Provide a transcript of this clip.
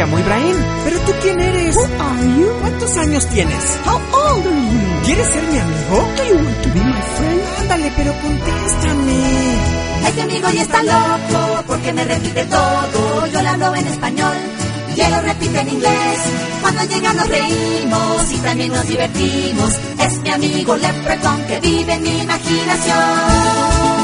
llamo Ibrahim. ¿Pero tú quién eres? Who are you? ¿Cuántos años tienes? How old are you? ¿Quieres ser mi amigo? Do you want to be my friend? Ándale, pero contéstame. Este amigo ya está loco porque me repite todo. Yo le hablo en español y él lo repite en inglés. Cuando llega nos reímos y también nos divertimos. Es mi amigo Leprechaun que vive en mi imaginación.